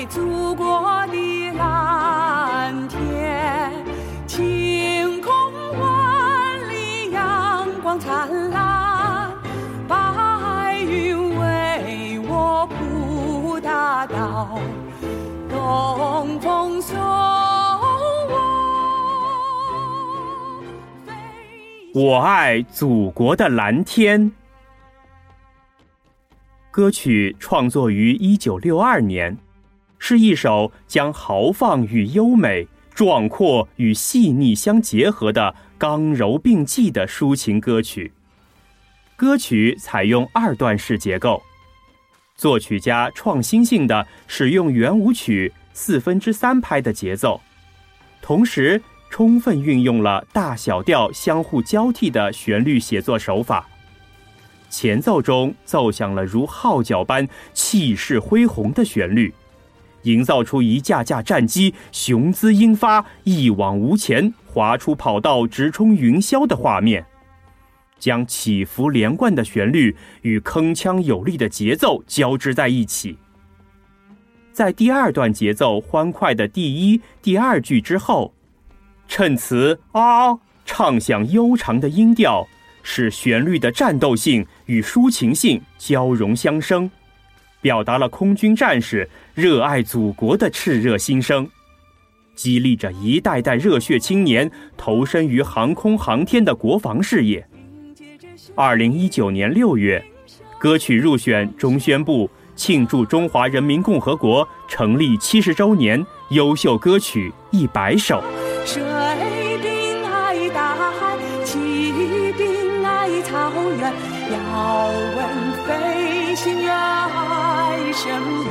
爱祖国的蓝天，晴空万里，阳光灿烂，白云为我铺大道，东风送我爱祖国的蓝天。歌曲创作于1962年，是一首将豪放与优美、壮阔与细腻相结合的刚柔并济的抒情歌曲。歌曲采用2段式结构，作曲家创新性地使用圆舞曲3/4拍的节奏，同时充分运用了大小调相互交替的旋律写作手法。前奏中奏响了如号角般气势恢宏的旋律，营造出一架架战机雄姿英发，一往无前，划出跑道，直冲云霄的画面，将起伏连贯的旋律与铿锵有力的节奏交织在一起。在第2段节奏欢快的第1、第2句之后，衬词啊唱响悠长的音调，使旋律的战斗性与抒情性交融相生，表达了空军战士热爱祖国的炽热心声，激励着一代代热血青年投身于航空航天的国防事业。2019年6月，歌曲入选中宣部庆祝中华人民共和国成立70周年优秀歌曲100首。 水兵爱大海，骑兵爱草原，要问飞行员爱什么？